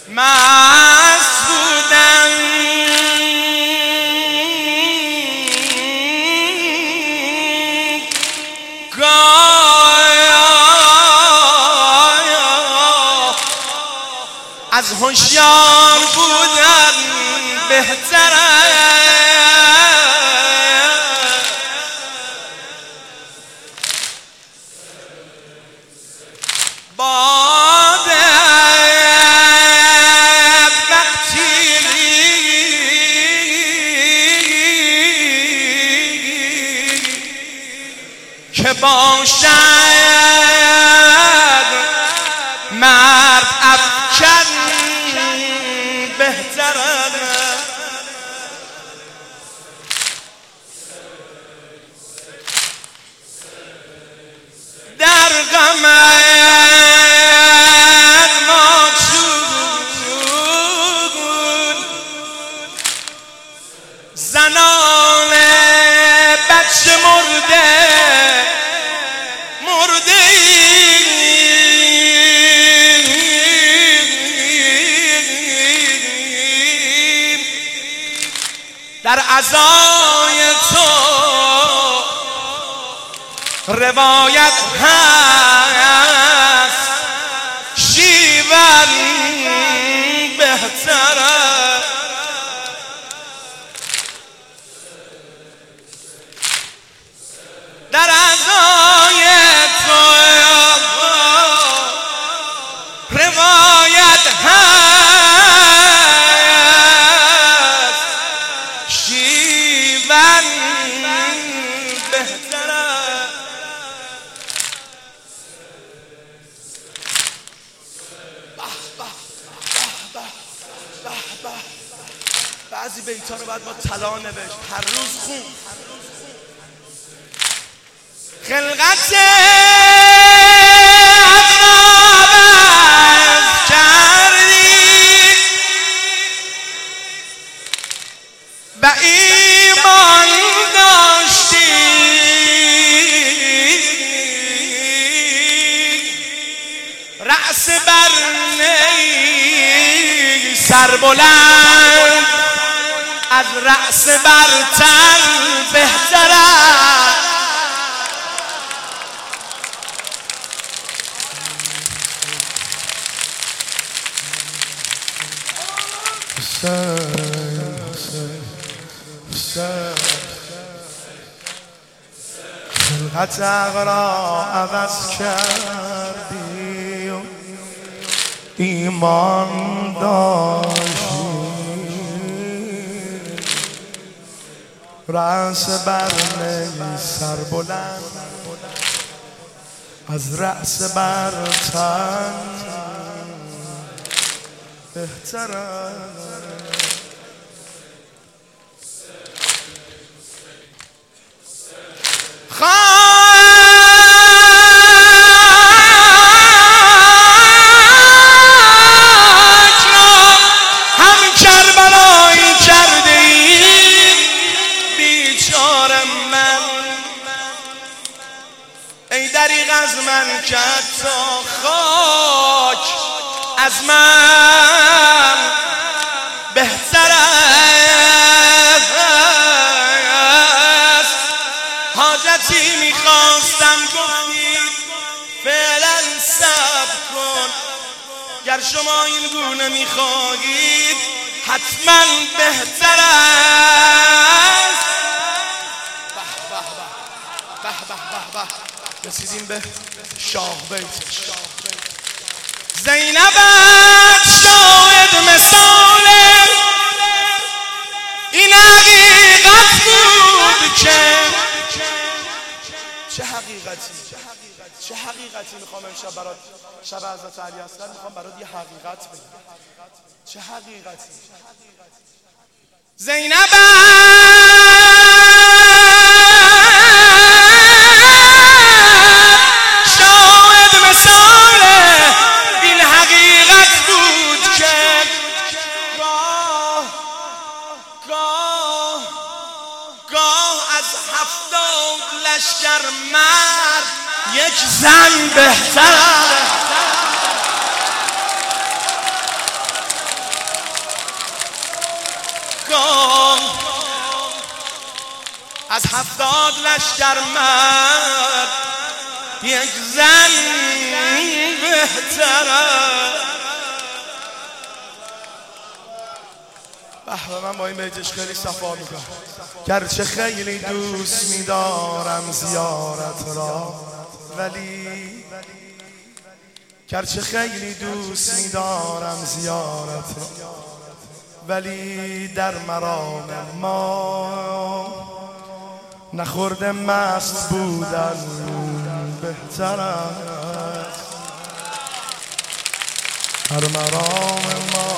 مست بودم از هوشیار بودن بهتره که باشد مرد افکن بهتره در غمت ماتون زنان بچه مرده در عزای تو روایت هست شیون بهتره در عزای تو روایت هست شیون بهتره بعضی بیت‌ها رو باید با طلا نوشت هر روز خون خلقت عذاب کردی و ایمان داشتی رأس بر نی سر بلند از رأس برتر بهتره خلقت را عوض کردی و ایمان داشتی رأس بر نی سر بلند از رأس بر تن بهتره ای دریغ از من که تا خاک از من بهتر است حاجتی میخواستم گفتی فعلا صبر کن گر شما این گونه میخواهید حتما بهتر است به به به رسیدیم به شاه بیت زینبت شاهد مثال این حقیقت بود که چه حقیقتی میخوام امشب برات شب حضرت علی اصغر میخوام برات یه حقیقت بگم چه حقیقتی زینبت لشکر مرد یک زن بهتر در مرد یک زن بهتره. من با این بیتش خیلی صفا میکنم. گرچه خیلی دوست میدارم زیارت را، ولی گرچه خیلی دوست میدارم زیارت را، ولی در مرام ما نخورده مست بودن بهتر است. در مرام ما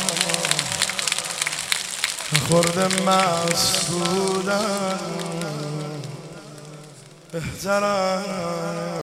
نخورده مست بودن بهتر است.